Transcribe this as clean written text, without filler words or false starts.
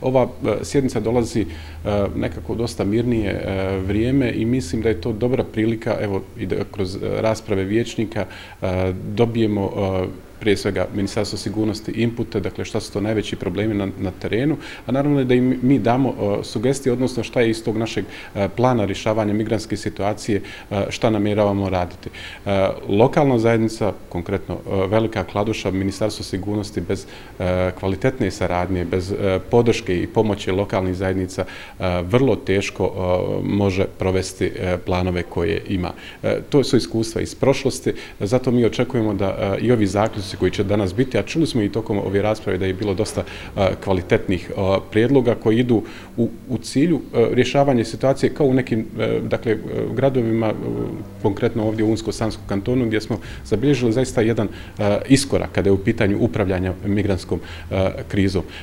ova sjednica dolazi nekako dosta mirnije vrijeme i mislim da je to dobra prilika, evo i da kroz rasprave vijećnika dobijemo prije svega Ministarstvo sigurnosti inpute, dakle šta su to najveći problemi na terenu, a naravno je da im mi damo sugestije, odnosno šta je iz tog našeg plana rješavanja migrantske situacije, šta namjeravamo raditi. Lokalna zajednica, konkretno Velika Kladuša, Ministarstvo sigurnosti bez kvalitetne saradnje, bez podrške i pomoći lokalnih zajednica vrlo teško može provesti planove koje ima. To su iskustva iz prošlosti, zato mi očekujemo da i ovi zaključci koji će danas biti, a čuli smo i tokom ove rasprave da je bilo dosta kvalitetnih prijedloga koji idu u cilju rješavanja situacije kao u nekim gradovima, konkretno ovdje u Unsko-Sanskom kantonu gdje smo zabilježili zaista jedan iskorak kada je u pitanju upravljanja migrantskom krizom.